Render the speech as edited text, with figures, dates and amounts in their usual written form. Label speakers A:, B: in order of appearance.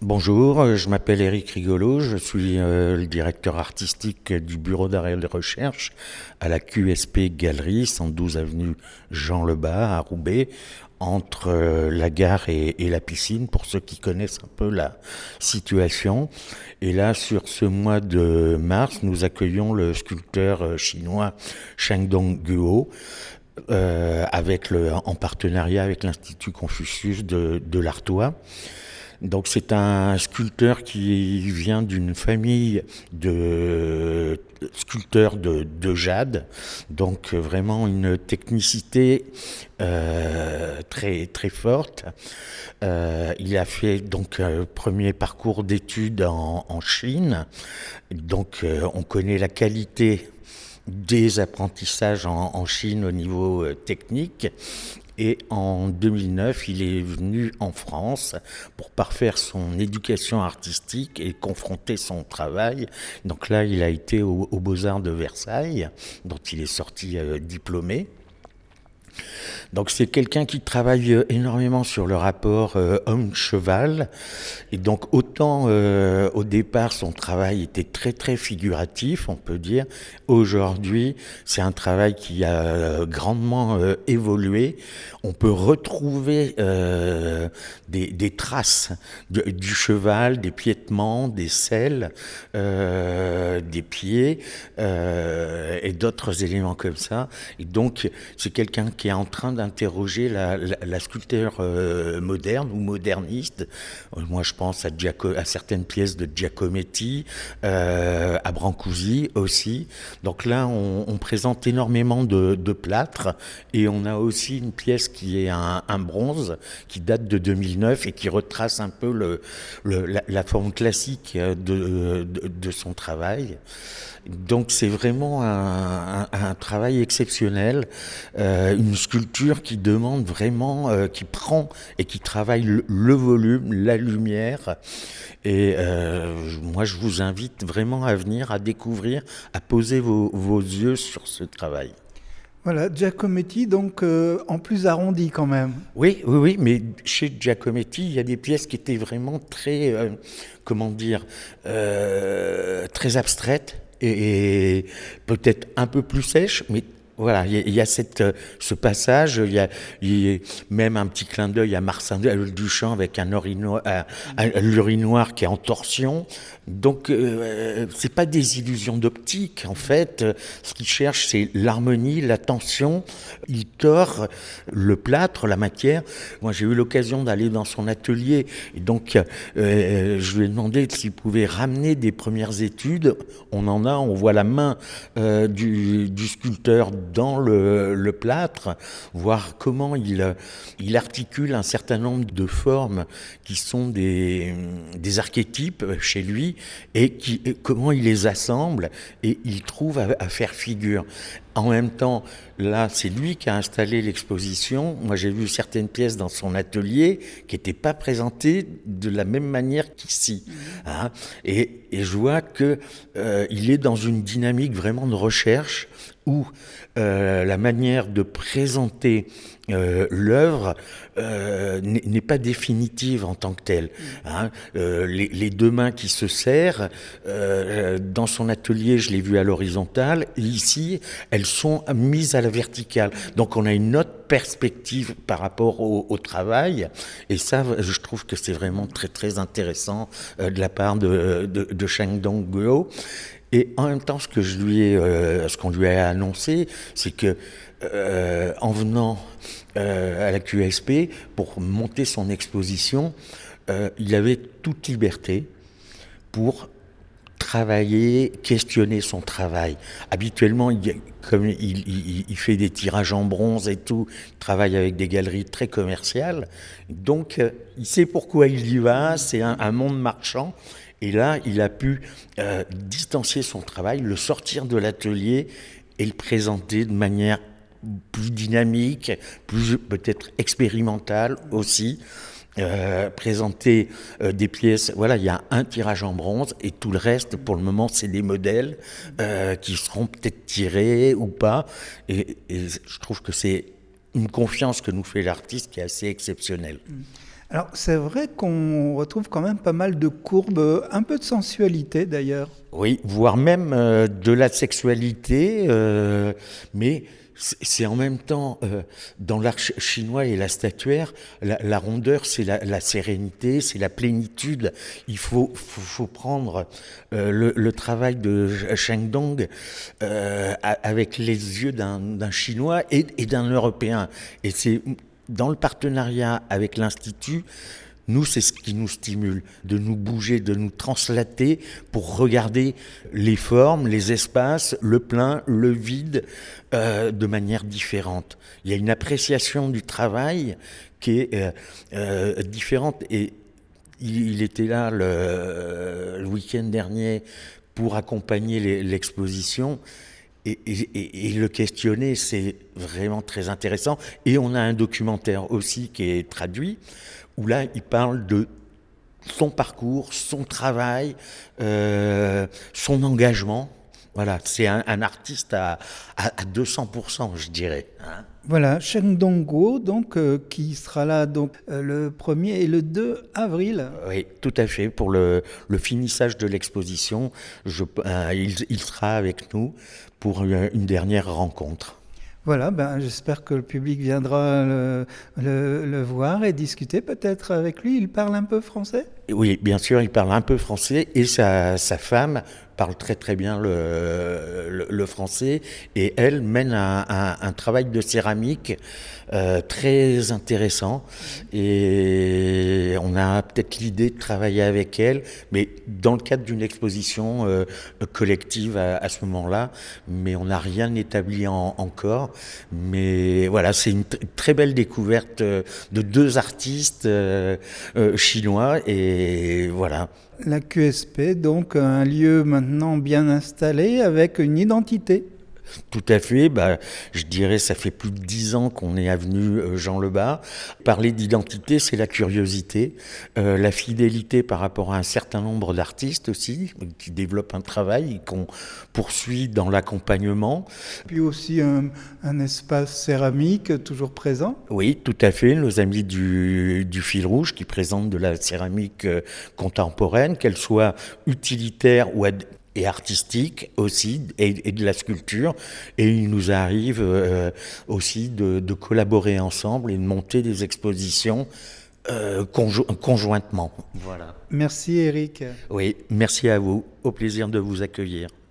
A: Bonjour, je m'appelle Éric Rigolo, je suis le directeur artistique du bureau d'art et de recherche à la QSP Galerie, 112 avenue Jean Lebas à Roubaix, entre la gare et la piscine, pour ceux qui connaissent un peu la situation. Et là, sur ce mois de mars, nous accueillons le sculpteur chinois Shandong Guo, en partenariat avec l'Institut Confucius de l'Artois. Donc c'est un sculpteur qui vient d'une famille de sculpteurs de jade, donc vraiment une technicité très très forte. Il a fait donc un premier parcours d'études en Chine, donc on connaît la qualité des apprentissages en Chine au niveau technique. Et en 2009, il est venu en France pour parfaire son éducation artistique et confronter son travail. Donc là, il a été aux Beaux-Arts de Versailles, dont il est sorti diplômé. Donc c'est quelqu'un qui travaille énormément sur le rapport homme-cheval. Et donc autant au départ son travail était très très figuratif, on peut dire. Aujourd'hui c'est un travail qui a grandement évolué. On peut retrouver des traces du cheval, des piétements, des selles, des pieds et d'autres éléments comme ça. Et donc c'est quelqu'un qui est en train d'interroger la sculpture moderne ou moderniste. Moi, je pense à certaines pièces de Giacometti, à Brancusi aussi. Donc là, on présente énormément de plâtres et on a aussi une pièce qui est un bronze qui date de 2009 et qui retrace un peu la forme classique de son travail. Donc c'est vraiment un travail exceptionnel, une sculpture qui demande vraiment, qui prend et qui travaille le volume, la lumière. Et moi je vous invite vraiment à venir, à découvrir, à poser vos yeux sur ce travail.
B: Voilà, Giacometti, donc en plus arrondi quand même.
A: Oui, mais chez Giacometti, il y a des pièces qui étaient vraiment très, très abstraites et peut-être un peu plus sèches, mais voilà, il y a ce passage, il y a même un petit clin d'œil à Marcin Duchamp avec un l'urinoir qui est en torsion. Donc, c'est pas des illusions d'optique, en fait. Ce qu'il cherche, c'est l'harmonie, la tension. Il tord le plâtre, la matière. Moi, j'ai eu l'occasion d'aller dans son atelier. Et donc, je lui ai demandé s'il pouvait ramener des premières études. On voit la main du sculpteur dans le plâtre, voir comment il articule un certain nombre de formes qui sont des archétypes chez lui et comment il les assemble et il trouve à faire figure. En même temps, là, c'est lui qui a installé l'exposition. Moi, j'ai vu certaines pièces dans son atelier qui n'étaient pas présentées de la même manière qu'ici. Hein. Et je vois que il est dans une dynamique vraiment de recherche où la manière de présenter l'œuvre n'est pas définitive en tant que telle. Hein. Les deux mains qui se serrent, dans son atelier, je l'ai vu à l'horizontale, et ici, elles sont mises à la verticale. Donc on a une autre perspective par rapport au travail, et ça, je trouve que c'est vraiment très très intéressant de la part de Shandong Guo. Et en même temps, ce qu'on lui a annoncé, c'est que en venant à la QSP pour monter son exposition, il avait toute liberté pour travailler, questionner son travail. Habituellement, comme il fait des tirages en bronze et tout, il travaille avec des galeries très commerciales. Donc, il sait pourquoi il y va, c'est un monde marchand. Et là, il a pu distancier son travail, le sortir de l'atelier et le présenter de manière plus dynamique, plus peut-être expérimentale aussi. Présenter des pièces, voilà, il y a un tirage en bronze et tout le reste, pour le moment, c'est des modèles qui seront peut-être tirés ou pas. Et je trouve que c'est une confiance que nous fait l'artiste qui est assez exceptionnelle.
B: Alors, c'est vrai qu'on retrouve quand même pas mal de courbes, un peu de sensualité d'ailleurs.
A: Oui, voire même de la sexualité, mais c'est en même temps, dans l'art chinois et la statuaire, la rondeur, c'est la sérénité, c'est la plénitude. Il faut prendre le travail de Sheng Dong avec les yeux d'un Chinois et d'un Européen. Et c'est dans le partenariat avec l'Institut, nous, c'est ce qui nous stimule, de nous bouger, de nous translater pour regarder les formes, les espaces, le plein, le vide, de manière différente. Il y a une appréciation du travail qui est différente. Et il était là le week-end dernier pour accompagner l'exposition. Et le questionner, c'est vraiment très intéressant. Et on a un documentaire aussi qui est traduit, où là, il parle de son parcours, son travail, son engagement. Voilà, c'est un artiste à 200%, je dirais. Hein.
B: Voilà, Sheng Dongguo, donc, qui sera là donc, le 1er et le 2 avril.
A: Oui, tout à fait. Pour le finissage de l'exposition, il sera avec nous pour une dernière rencontre.
B: Voilà, ben, j'espère que le public viendra le voir et discuter peut-être avec lui. Il parle un peu français?
A: Oui, bien sûr, il parle un peu français et sa femme parle très très bien le français et elle mène un travail de céramique très intéressant et on a peut-être l'idée de travailler avec elle, mais dans le cadre d'une exposition collective à ce moment-là, mais on n'a rien établi encore. Mais voilà, c'est une très belle découverte de deux artistes chinois et voilà.
B: La QSP, donc un lieu maintenant bien installé avec une identité.
A: Tout à fait, je dirais ça fait plus de 10 ans qu'on est avenue Jean Lebas. Parler d'identité, c'est la curiosité, la fidélité par rapport à un certain nombre d'artistes aussi, qui développent un travail qu'on poursuit dans l'accompagnement.
B: Puis aussi un espace céramique toujours présent.
A: Oui, tout à fait, nos amis du Fil Rouge qui présentent de la céramique contemporaine, qu'elle soit utilitaire et artistique aussi, et de la sculpture. Et il nous arrive aussi de collaborer ensemble et de monter des expositions conjointement. Voilà.
B: Merci Eric.
A: Oui, merci à vous. Au plaisir de vous accueillir.